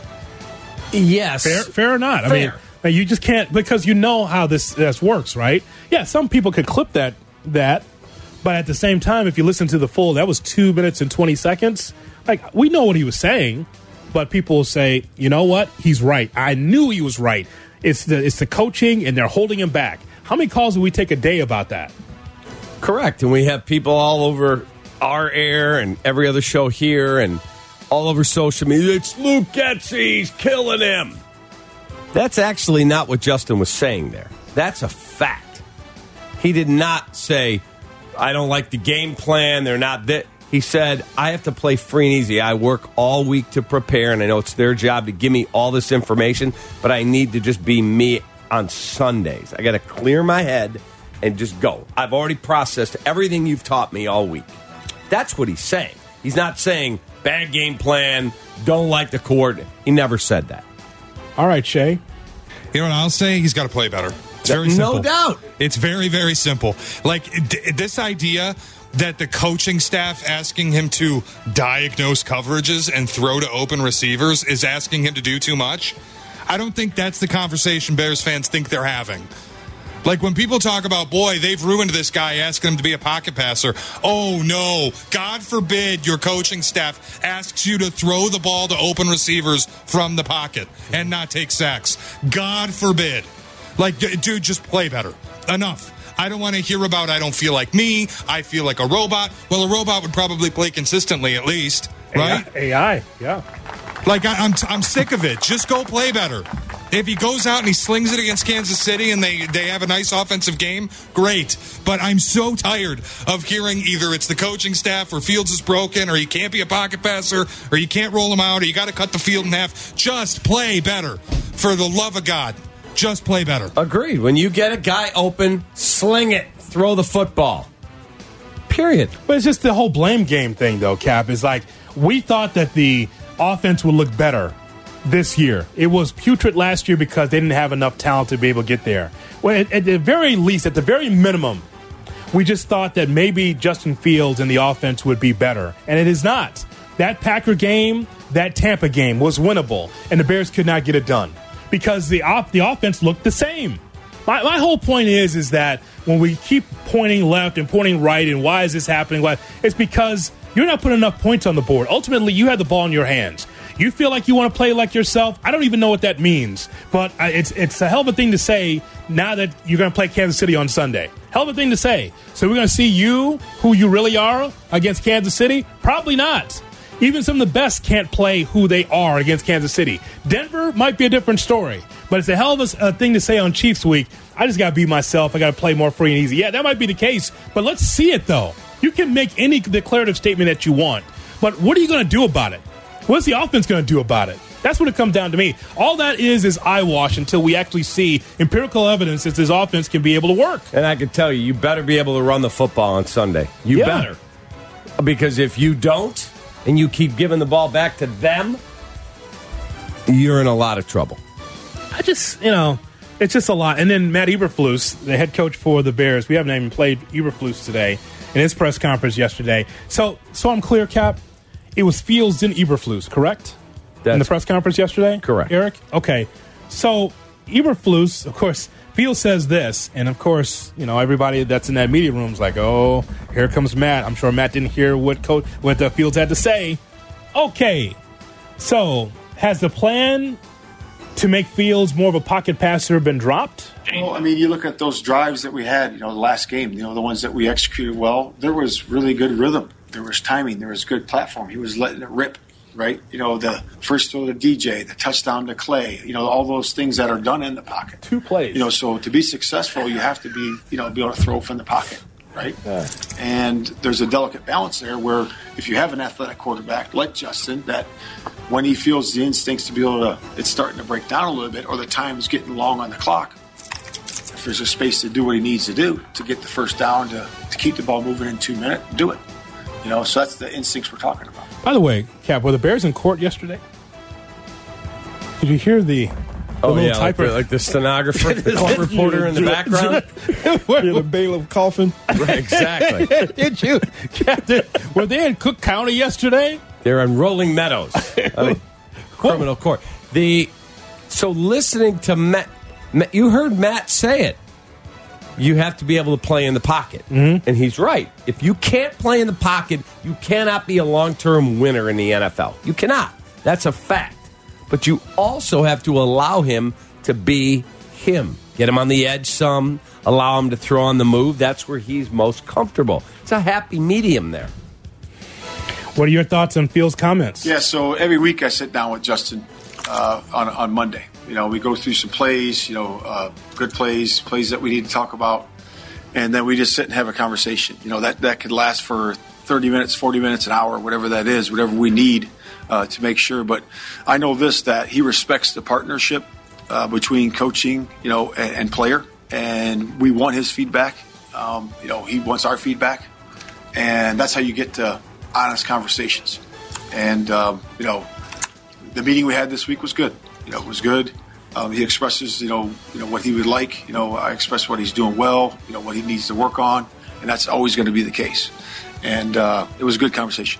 Yes. Fair, fair or not? Fair. I mean, you just can't, because you know how this, this works, right? Yeah, some people could clip that that. But at the same time, if you listen to the full, that was two minutes and twenty seconds. Like, we know what he was saying, but people will say, you know what? He's right. I knew he was right. It's the it's the coaching, and they're holding him back. How many calls do we take a day about that? Correct. And we have people all over our air and every other show here and all over social media. It's Luke Getsy. He's killing him. That's actually not what Justin was saying there. That's a fact. He did not say, I don't like the game plan. They're not that. He said, I have to play free and easy. I work all week to prepare, and I know it's their job to give me all this information, but I need to just be me on Sundays. I got to clear my head and just go. I've already processed everything you've taught me all week. That's what he's saying. He's not saying bad game plan, don't like the coordinate. He never said that. All right, Shay. You know what I'll say? He's got to play better. It's very simple. No doubt. It's very, very simple. Like, d- this idea that the coaching staff asking him to diagnose coverages and throw to open receivers is asking him to do too much. I don't think that's the conversation Bears fans think they're having. Like, when people talk about, boy, they've ruined this guy, asking him to be a pocket passer. Oh, no. God forbid your coaching staff asks you to throw the ball to open receivers from the pocket and not take sacks. God forbid. Like, dude, just play better. Enough. I don't want to hear about I don't feel like me. I feel like a robot. Well, a robot would probably play consistently at least, right? A I, yeah. Like, I, I'm I'm sick of it. Just go play better. If he goes out and he slings it against Kansas City and they, they have a nice offensive game, great. But I'm so tired of hearing either it's the coaching staff or Fields is broken or he can't be a pocket passer or you can't roll him out or you got to cut the field in half. Just play better. For the love of God. Just play better. Agreed. When you get a guy open, sling it. Throw the football. Period. But it's just the whole blame game thing, though, Cap. Is like, we thought that the offense would look better this year. It was putrid last year because they didn't have enough talent to be able to get there. Well, at, at the very least, at the very minimum, we just thought that maybe Justin Fields and the offense would be better. And it is not. That Packer game, that Tampa game was winnable, and the Bears could not get it done. Because the op- the offense looked the same. My, my whole point is is that when we keep pointing left and pointing right and why is this happening, why, it's because you're not putting enough points on the board. Ultimately, you have the ball in your hands. You feel like you want to play like yourself. I don't even know what that means. But uh, it's it's a hell of a thing to say now that you're going to play Kansas City on Sunday. Hell of a thing to say. So we're going to see you, who you really are, against Kansas City? Probably not. Even some of the best can't play who they are against Kansas City. Denver might be a different story, but it's a hell of a, a thing to say on Chiefs Week. I just got to be myself. I got to play more free and easy. Yeah, that might be the case, but let's see it, though. You can make any declarative statement that you want, but what are you going to do about it? What's the offense going to do about it? That's what it comes down to me. All that is is eyewash until we actually see empirical evidence that this offense can be able to work. And I can tell you, you better be able to run the football on Sunday. You Yeah. better. Because if you don't, and you keep giving the ball back to them, you're in a lot of trouble. I just, you know, It's just a lot. And then Matt Eberflus, the head coach for the Bears, we haven't even played Eberflus today in his press conference yesterday. So, so I'm clear, Cap. It was Fields and Eberflus, correct? That's in the press conference yesterday? Correct. Eric? Okay. So Eberflus, of course, Fields says this, and of course, you know, everybody that's in that media room is like, oh, here comes Matt. I'm sure Matt didn't hear what coach, what uh, Fields had to say. Okay. So has the plan to make Fields more of a pocket passer been dropped? Well, I mean, you look at those drives that we had, you know, the last game, you know, the ones that we executed well, there was really good rhythm. There was timing. There was good platform. He was letting it rip, right? You know, the first throw to D J, the touchdown to Clay, you know, all those things that are done in the pocket. Two plays. You know, so to be successful, you have to be, you know, be able to throw from the pocket, right? Yeah. And there's a delicate balance there where if you have an athletic quarterback like Justin, that when he feels the instincts to be able to, it's starting to break down a little bit or the time is getting long on the clock, if there's a space to do what he needs to do to get the first down, to, to keep the ball moving in two minutes, do it. You know, so that's the instincts we're talking about. By the way, Cap, were the Bears in court yesterday? Did you hear the, the oh, little yeah, like typer? the, like the stenographer, the court reporter in the background? You're the bailiff coughing. Right, exactly. Did you? Captain, were they in Cook County yesterday? They're in Rolling Meadows. I mean, criminal court. The So listening to Matt, Matt, you heard Matt say it. You have to be able to play in the pocket. Mm-hmm. And he's right. If you can't play in the pocket, you cannot be a long-term winner in the N F L. You cannot. That's a fact. But you also have to allow him to be him. Get him on the edge some, allow him to throw on the move. That's where he's most comfortable. It's a happy medium there. What are your thoughts on Fields' comments? Yeah, so every week I sit down with Justin uh, on, on Monday. You know, we go through some plays, you know, uh, good plays, plays that we need to talk about, and then we just sit and have a conversation. You know, that, that could last for thirty minutes, forty minutes, an hour, whatever that is, whatever we need uh, to make sure. But I know this, that he respects the partnership uh, between coaching, you know, and, and player, and we want his feedback. Um, you know, he wants our feedback, and that's how you get to honest conversations. And, um, you know, the meeting we had this week was good. You know, it was good. Um, he expresses, you know, you know what he would like. You know, I express what he's doing well. You know, what he needs to work on, and that's always going to be the case. And uh, it was a good conversation.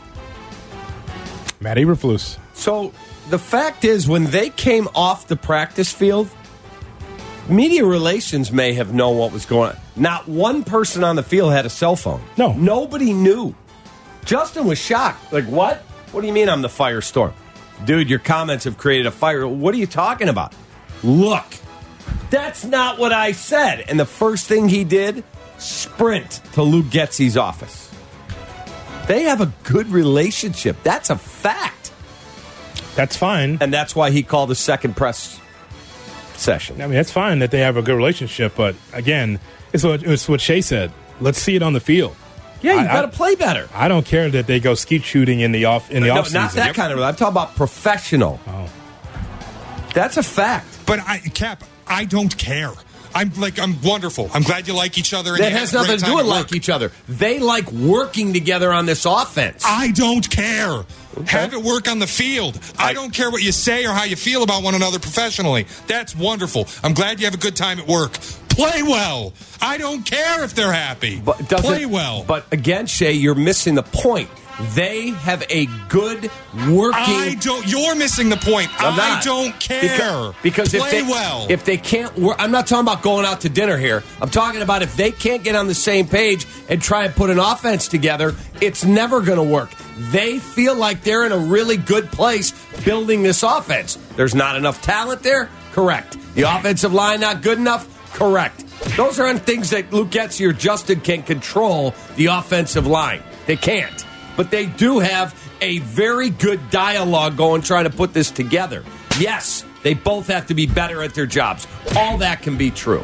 Matt Eberflus. So the fact is, when they came off the practice field, media relations may have known what was going on. Not one person on the field had a cell phone. No, nobody knew. Justin was shocked. Like, what? What do you mean I'm the firestorm? Dude, your comments have created a fire. What are you talking about? Look, that's not what I said. And the first thing he did, sprint to Luke Getsy's office. They have a good relationship. That's a fact. That's fine. And that's why he called a second press session. I mean, that's fine that they have a good relationship. But, again, it's what, it's what Shea said. Let's see it on the field. Yeah, you got to play better. I don't care that they go skeet shooting in the off in the no, off season. Not that kind of. I'm talking about professional. Oh, that's a fact. But I, Cap, I don't care. I'm like I'm wonderful. I'm glad you like each other. And that you has have a nothing great to do time with at like work. each other. They like working together on this offense. I don't care. Okay. Have it work on the field. I, I don't care what you say or how you feel about one another professionally. That's wonderful. I'm glad you have a good time at work. Play well. I don't care if they're happy. But Play well. But again, Shay, you're missing the point. They have a good working. I don't. You're missing the point. I'm I not. don't care. Because, because Play if they, well. If they can't work, I'm not talking about going out to dinner here. I'm talking about if they can't get on the same page and try and put an offense together, it's never going to work. They feel like they're in a really good place building this offense. There's not enough talent there? Correct. The offensive line not good enough? Correct. Those aren't things that Luke Getsy or Justin can control, the offensive line. They can't. But they do have a very good dialogue going trying to put this together. Yes, they both have to be better at their jobs. All that can be true.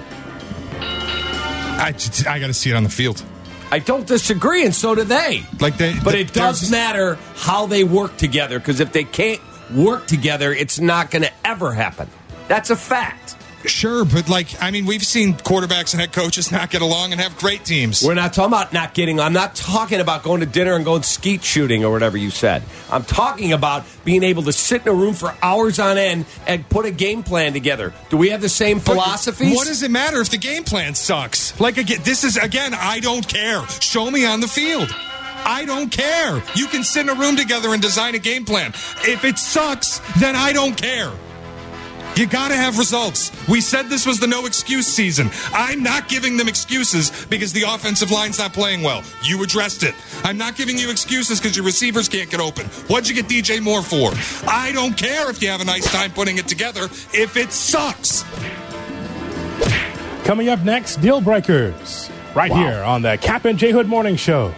I, I got to see it on the field. I don't disagree, and so do they. Like they, but the, it does matter how they work together, because if they can't work together, it's not going to ever happen. That's a fact. Sure, but like, I mean, we've seen quarterbacks and head coaches not get along and have great teams. We're not talking about not getting. I'm not talking about going to dinner and going skeet shooting or whatever you said. I'm talking about being able to sit in a room for hours on end and put a game plan together. Do we have the same philosophies? What does it matter if the game plan sucks? Like, again, this is, again, I don't care. Show me on the field. I don't care. You can sit in a room together and design a game plan. If it sucks, then I don't care. You got to have results. We said this was the no excuse season. I'm not giving them excuses because the offensive line's not playing well. You addressed it. I'm not giving you excuses because your receivers can't get open. What'd you get D J Moore for? I don't care if you have a nice time putting it together if it sucks. Coming up next, Deal Breakers. Right wow. here on the Cap and J Hood Morning Show.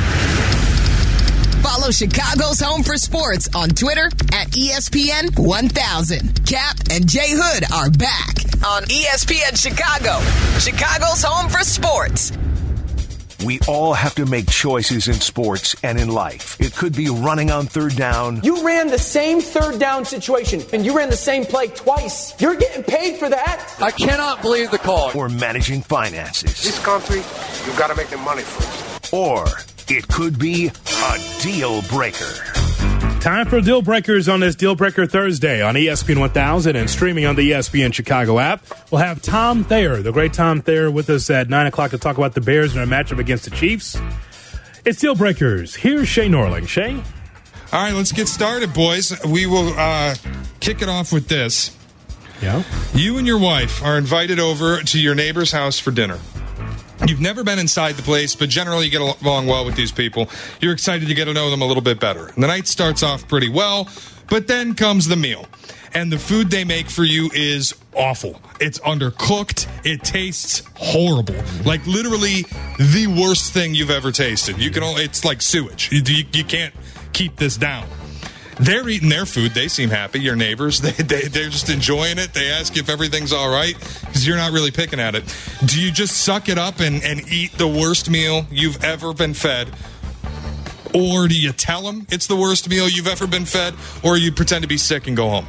Follow Chicago's Home for Sports on Twitter at E S P N one thousand. Cap and J Hood are back on E S P N Chicago, Chicago's Home for Sports. We all have to make choices in sports and in life. It could be running on third down. You ran the same third down situation, and you ran the same play twice. You're getting paid for that. I cannot believe the call. Or managing finances. This country, you've got to make the money first. Or it could be a deal breaker. Time for Deal Breakers on this Deal Breaker Thursday on E S P N one thousand and streaming on the E S P N Chicago app. We'll have Tom Thayer, the great Tom Thayer, with us at nine o'clock to talk about the Bears and their matchup against the Chiefs. It's Deal Breakers. Here's Shay Norling. Shay? All right, let's get started, boys. We will uh, kick it off with this. Yeah? You and your wife are invited over to your neighbor's house for dinner. You've never been inside the place, but generally you get along well with these people. You're excited to get to know them a little bit better. And the night starts off pretty well, but then comes the meal. And the food they make for you is awful. It's undercooked. It tastes horrible. Like literally the worst thing you've ever tasted. You can only, it's like sewage. You, you, you can't keep this down. They're eating their food. They seem happy. Your neighbors, they, they, they're just enjoying it. They ask you if everything's all right because you're not really picking at it. Do you just suck it up and, and eat the worst meal you've ever been fed? Or do you tell them it's the worst meal you've ever been fed? Or you pretend to be sick and go home?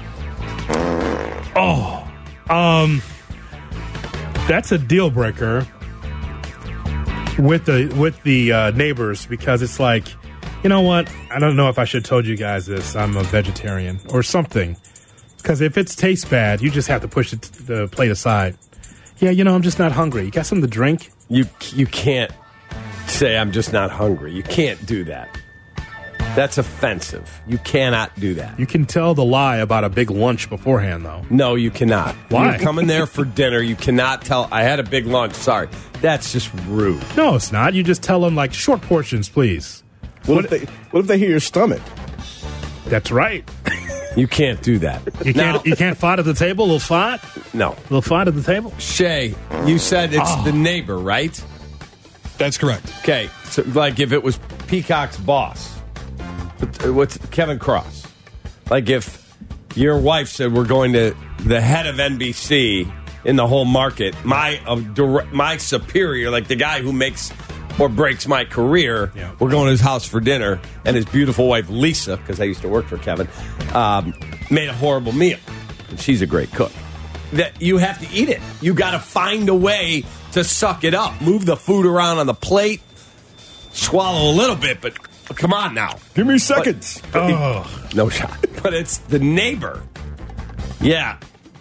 Oh, um, that's a deal breaker with the, with the uh, neighbors because it's like, you know what? I don't know if I should have told you guys this. I'm a vegetarian or something. Because if it tastes bad, you just have to push it, the plate aside. Yeah, you know, I'm just not hungry. You got something to drink? You you can't say I'm just not hungry. You can't do that. That's offensive. You cannot do that. You can tell the lie about a big lunch beforehand, though. No, you cannot. Why? You're coming there for dinner. You cannot tell, I had a big lunch. Sorry. That's just rude. No, it's not. You just tell them, like, short portions, please. What, what if they what if they hear your stomach? That's right. You can't do that. You can't now, you can't fight at the table? A little fight? No. A little fight at the table? Shay, you said it's oh. the neighbor, right? That's correct. Okay. So like if it was Peacock's boss. What's Kevin Cross? Like if your wife said we're going to the head of N B C in the whole market, my uh, direct, my superior, like the guy who makes or breaks my career, yeah. We're going to his house for dinner, and his beautiful wife, Lisa, because I used to work for Kevin, um, made a horrible meal. And she's a great cook. That you have to eat it. You got to find a way to suck it up. Move the food around on the plate, swallow a little bit, but come on now. Give me seconds. But, oh. No shot. But it's the neighbor. Yeah.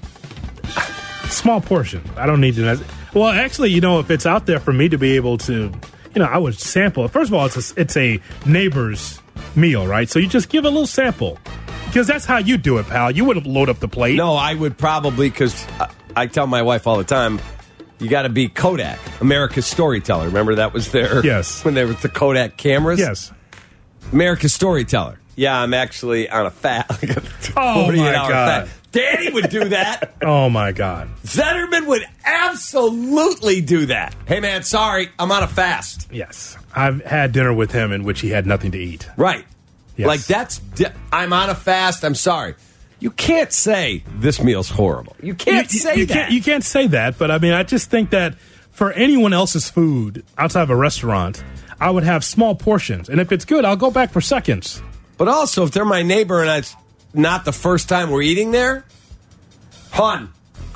Small portion. I don't need to. Well, actually, you know, if it's out there for me to be able to, you know, I would sample it. First of all, it's a, it's a neighbor's meal, right? So you just give a little sample. Because that's how you do it, pal. You wouldn't load up the plate. No, I would probably, because I, I tell my wife all the time, you got to be Kodak, America's Storyteller. Remember that was there? Yes. When there was the Kodak cameras? Yes. America's Storyteller. Yeah, I'm actually on a fat. Like a oh, my God. Fat. Danny would do that. Oh, my God. Zetterman would absolutely do that. Hey, man, sorry, I'm on a fast. Yes. I've had dinner with him in which he had nothing to eat. Right. Yes. Like, that's, di- I'm on a fast, I'm sorry. You can't say this meal's horrible. You can't you, say you that. Can't, you can't say that, but I mean, I just think that for anyone else's food outside of a restaurant, I would have small portions. And if it's good, I'll go back for seconds. But also, if they're my neighbor and it's not the first time we're eating there, hon,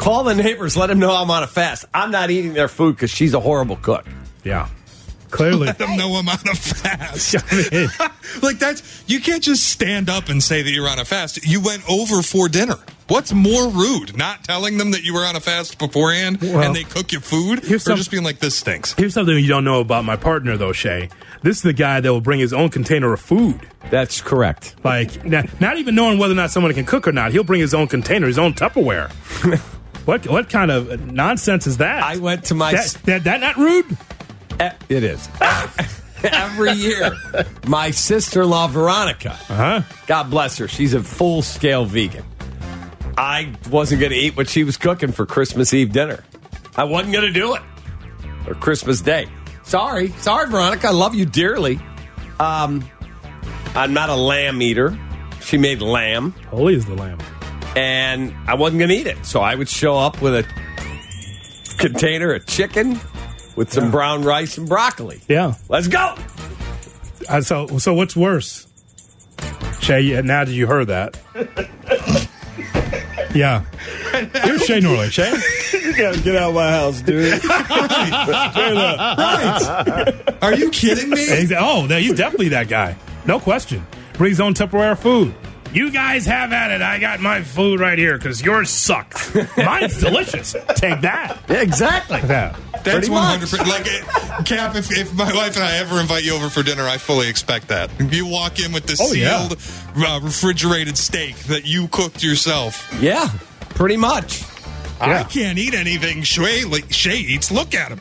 Call the neighbors. Let them know I'm on a fast. I'm not eating their food because she's a horrible cook. Yeah. Clearly. Let them know I'm on a fast. I mean, like, that's, you can't just stand up and say that you're on a fast. You went over for dinner. What's more rude? Not telling them that you were on a fast beforehand well, and they cook you food? Or some, just being like, this stinks? Here's something you don't know about my partner, though, Shay. This is the guy that will bring his own container of food. That's correct. Like, not, not even knowing whether or not someone can cook or not, he'll bring his own container, his own Tupperware. What what kind of nonsense is that? I went to my... That, that, that not rude? It is. Every year, my sister-in-law, Veronica, uh-huh. God bless her, she's a full-scale vegan. I wasn't going to eat what she was cooking for Christmas Eve dinner. I wasn't going to do it. Or Christmas Day. Sorry. Sorry, Veronica. I love you dearly. Um, I'm not a lamb eater. She made lamb. Holy is the lamb. And I wasn't going to eat it. So I would show up with a container of chicken with some yeah. brown rice and broccoli. Yeah. Let's go. Uh, so, so what's worse? Shay, now that you heard that. Yeah. Here's Shay Norley. Shay? You gotta get out of my house, dude. Right. Are you kidding me? Oh, no, he's definitely that guy. No question. Brings on Tupperware food. You guys have at it. I got my food right here because yours sucks. Mine's delicious. Take that. Yeah, exactly. Yeah. That's one hundred percent. Like, Cap, if, if my wife and I ever invite you over for dinner, I fully expect that. You walk in with this oh, sealed, yeah. uh, refrigerated steak that you cooked yourself. Yeah, pretty much. Yeah. I can't eat anything Shay, like, Shay eats. Look at him.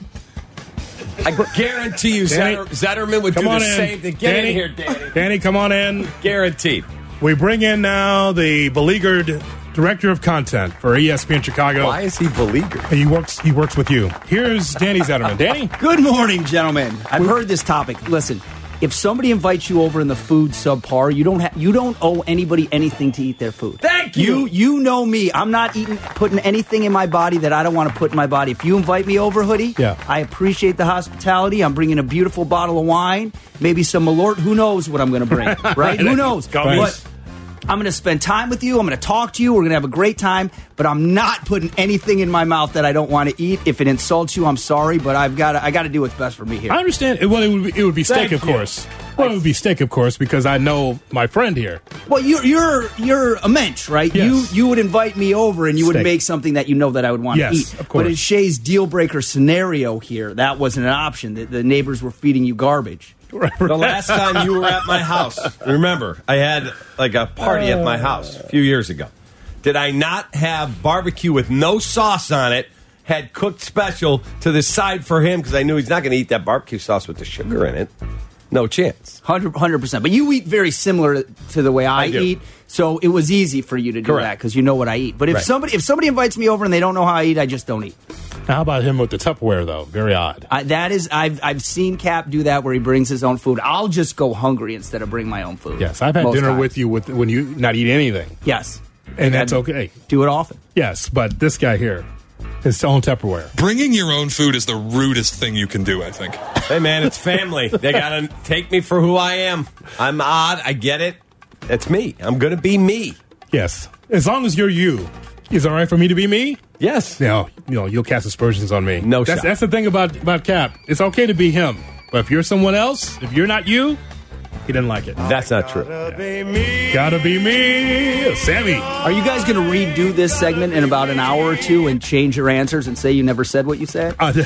I guarantee you, Zetter, Zetterman would come do the in. same thing. Get Danny, in here, Danny. Danny, come on in. Guaranteed. We bring in now the beleaguered director of content for E S P N Chicago. Why is he beleaguered? He works. He works with you. Here's Danny Zetterman. Danny. Good morning, gentlemen. I've heard this topic. Listen, if somebody invites you over in the food subpar, you don't have. You don't owe anybody anything to eat their food. Thank you. You you know me. I'm not eating, putting anything in my body that I don't want to put in my body. If you invite me over, Hoodie, yeah. I appreciate the hospitality. I'm bringing a beautiful bottle of wine, maybe some Malort. Who knows what I'm going to bring? Right? right? Who knows? Right. But I'm going to spend time with you. I'm going to talk to you. We're going to have a great time. But I'm not putting anything in my mouth that I don't want to eat. If it insults you, I'm sorry, but I've got to, I got to do what's best for me here. I understand. Well, it would be, it would be steak, Thank of you. course. Well, it would be steak, of course, because I know my friend here. Well, you're you're you're a mensch, right? Yes. You you would invite me over, and you Steak. would make something that you know that I would want Yes, to eat. of course. But in Shay's deal breaker scenario here, that wasn't an option. The, the neighbors were feeding you garbage. The last time you were at my house, remember, I had like a party at my house a few years ago. Did I not have barbecue with no sauce on it, had cooked special to the side for him because I knew he's not going to eat that barbecue sauce with the sugar in it? No chance. one hundred percent. But you eat very similar to the way I, I do. eat, so it was easy for you to do Correct. that because you know what I eat. But if Right. somebody if somebody invites me over and they don't know how I eat, I just don't eat. Now, how about him with the Tupperware, though? Very odd. I, that is, I've I've seen Cap do that where he brings his own food. I'll just go hungry instead of bring my own food. Yes, I've had most dinner times. with you with when you not eat anything. Yes. And that's okay. Do it often. Yes, but this guy here, his own Tupperware. Bringing your own food is the rudest thing you can do, I think. Hey, man, it's family. They got to take me for who I am. I'm odd. I get it. It's me. I'm going to be me. Yes. As long as you're you. Is it all right for me to be me? Yes. You know, you know, you'll cast aspersions on me. No that's, shot. That's the thing about, about Cap. It's okay to be him. But if you're someone else, if you're not you, he didn't like it. That's not true. Gotta be me. Gotta be me. Sammy. Are you guys going to redo this segment in about an hour or two and change your answers and say you never said what you said? Uh,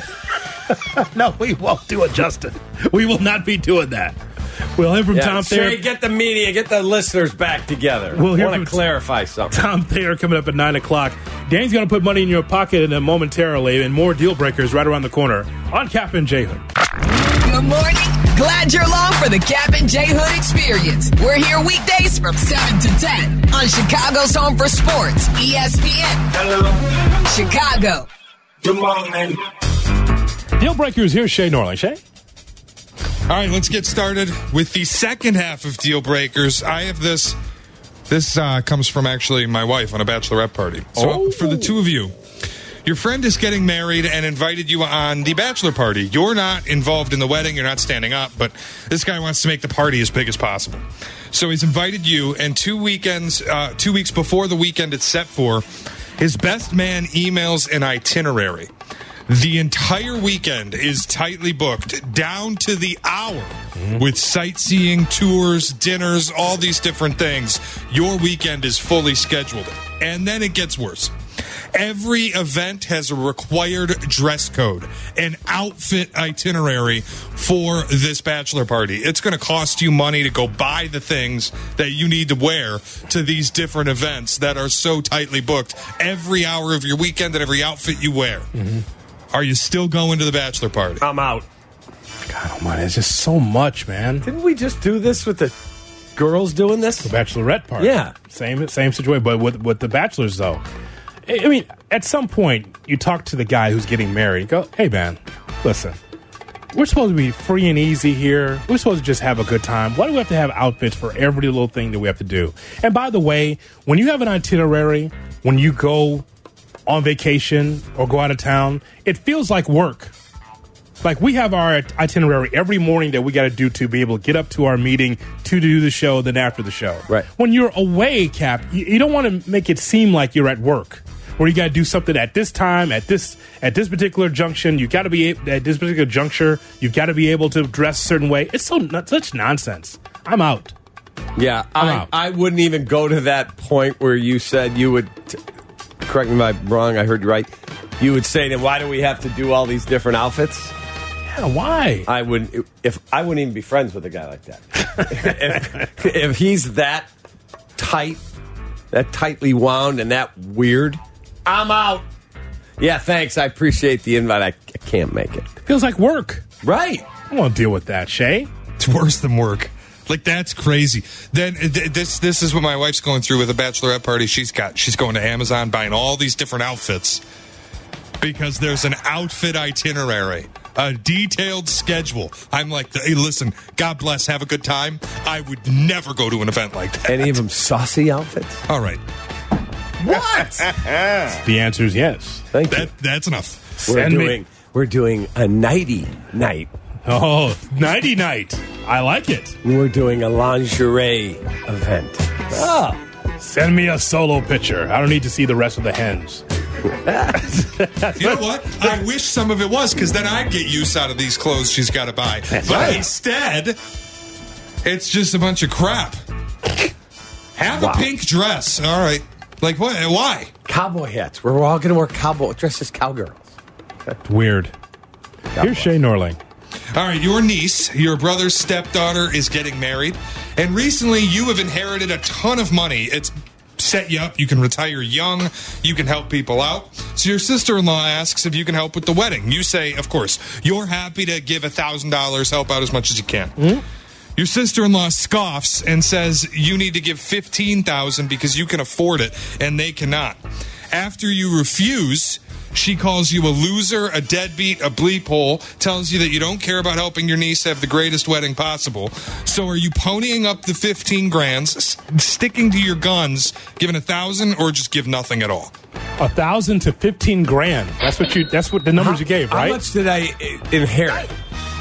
no, we won't do it, Justin. We will not be doing that. We'll hear from Yeah, Tom Thayer. Shay, get the media, get the listeners back together. We'll hear I want from to clarify something. Tom Thayer coming up at nine o'clock. Danny's going to put money in your pocket in a momentarily, and more deal breakers right around the corner on Cap and J Hood. Good morning. Glad you're along for the Cap and J Hood experience. We're here weekdays from seven to ten on Chicago's Home for Sports, E S P N. Hello. Chicago. Good morning. Deal breakers, here's Shay Norley. Shay? All right, let's get started with the second half of Deal Breakers. I have this. This uh, comes from actually my wife on a bachelorette party. So Oh. for the two of you, your friend is getting married and invited you on the bachelor party. You're not involved in the wedding. You're not standing up, but this guy wants to make the party as big as possible. So he's invited you, and two weekends, uh, two weeks before the weekend it's set for, His best man emails an itinerary. The entire weekend is tightly booked down to the hour mm-hmm. with sightseeing, tours, dinners, all these different things. Your weekend is fully scheduled. And then it gets worse. Every event has a required dress code, an outfit itinerary for this bachelor party. It's going to cost you money to go buy the things that you need to wear to these different events that are so tightly booked. Every hour of your weekend and every outfit you wear. Mm-hmm. Are you still going to the bachelor party? I'm out. God almighty, it's just so much, man. Didn't we just do this with the girls doing this? The bachelorette party. Yeah. Same same situation, but with, with the bachelors, though. I mean, at some point, you talk to the guy who's getting married. You go, hey, man, listen. We're supposed to be free and easy here. We're supposed to just have a good time. Why do we have to have outfits for every little thing that we have to do? And by the way, when you have an itinerary, when you go on vacation or go out of town, it feels like work. Like we have our itinerary every morning that we got to do to be able to get up to our meeting, to do the show, then after the show. Right. When you're away, Cap, you, you don't want to make it seem like you're at work, where you got to do something at this time, at this at this particular junction. You got to be at this particular juncture. You've got to be able to dress a certain way. It's so such nonsense. I'm out. Yeah, I'm I, out. I wouldn't even go to that point where you said you would. T- correct me if I'm wrong. I heard you right. You would say, then why do we have to do all these different outfits? Yeah, why? I wouldn't. If I wouldn't even be friends with a guy like that. if, if he's that tight, that tightly wound, and that weird, I'm out. Yeah, thanks. I appreciate the invite. I, I can't make it. Feels like work. Right. I won't deal with that, Shay. It's worse than work. Like, that's crazy. Then th- this this is what my wife's going through with a bachelorette party. She's got she's going to Amazon buying all these different outfits because there's an outfit itinerary, a detailed schedule. I'm like, hey, listen, God bless, have a good time. I would never go to an event like that. Any of them saucy outfits? All right. What? The answer is yes. Thank that, you. That's enough. We're Send doing me. we're doing a nighty night. Oh, nighty night. I like it. We're doing a lingerie event. Oh. Send me a solo picture. I don't need to see the rest of the hens. You know what? I wish some of it was, because then I'd get use out of these clothes she's got to buy. That's but right. instead, it's just a bunch of crap. Have Wow. a pink dress. All right. Like, what? Why? Cowboy hats. We're all going to wear cowboy dress as cowgirls. Weird. God Here's Shay Norling. All right, your niece, your brother's stepdaughter, is getting married. And recently, you have inherited a ton of money. It's set you up. You can retire young. You can help people out. So your sister-in-law asks if you can help with the wedding. You say, of course, you're happy to give one thousand dollars, help out as much as you can. Mm-hmm. Your sister-in-law scoffs and says you need to give fifteen thousand dollars because you can afford it and they cannot. After you refuse, she calls you a loser, a deadbeat, a bleep hole, tells you that you don't care about helping your niece have the greatest wedding possible. So are you ponying up the fifteen grands, s- sticking to your guns, giving a thousand, or just give nothing at all? A thousand to fifteen grand. That's what you. That's what the numbers how, you gave, right? How much did I uh, inherit?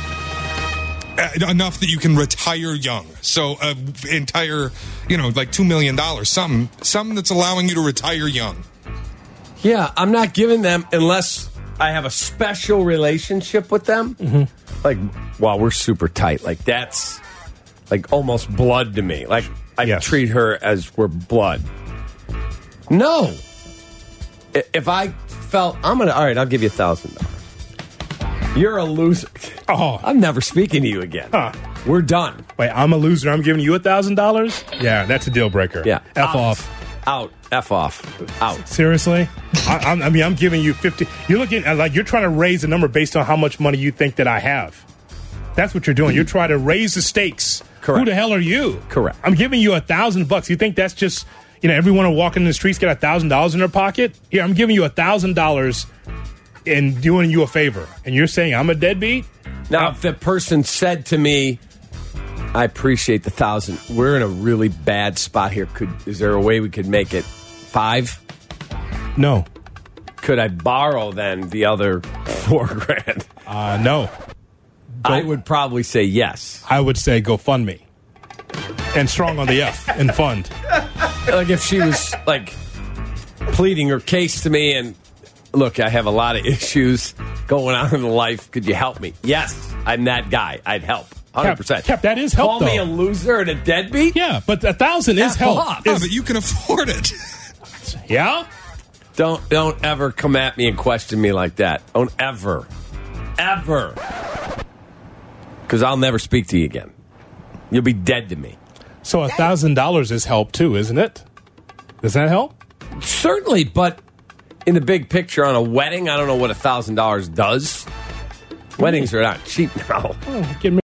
Uh, enough that you can retire young. So uh, entire, you know, like two million dollars. Something, something that's allowing you to retire young. Yeah, I'm not giving them unless I have a special relationship with them. Mm-hmm. Like, wow, we're super tight. Like, that's like almost blood to me. Like, I Yes. treat her as we're blood. No. I- If I felt, I'm going to, all right, I'll give you a thousand dollars. You're a loser. Oh, I'm never speaking to you again. Huh. We're done. Wait, I'm a loser. I'm giving you a thousand dollars. Yeah, that's a deal breaker. Yeah. F Out. off. Out. F off. Out. Seriously? I, I'm- I mean, I'm giving you fifty. You're looking at, like, you're trying to raise the number based on how much money you think that I have. That's what you're doing. You're trying to raise the stakes. Correct. Who the hell are you? Correct. I'm giving you a thousand bucks. You think that's just, you know, everyone walking in the streets get a thousand dollars in their pocket? Yeah, I'm giving you a thousand dollars and doing you a favor. And you're saying I'm a deadbeat? Now, if the person said to me, I appreciate the thousand, we're in a really bad spot here. Could is there a way we could make it five? No. Could I borrow then the other four grand? Uh, no. I would probably say yes. I would say go fund me. And strong on the F and fund. Like if she was like pleading her case to me. And look, I have a lot of issues going on in life. Could you help me? Yes, I'm that guy. I'd help. one hundred percent. Cap, Cap, that is help, Call though. me a loser and a deadbeat? Yeah, but a thousand is F help. off. Yeah, but you can afford it. Yeah? Don't don't ever come at me and question me like that. Don't ever. Ever. Because I'll never speak to you again. You'll be dead to me. So a thousand dollars is help too, isn't it? Does that help? Certainly, but in the big picture on a wedding, I don't know what a thousand dollars does. Weddings are not cheap now. Oh, give me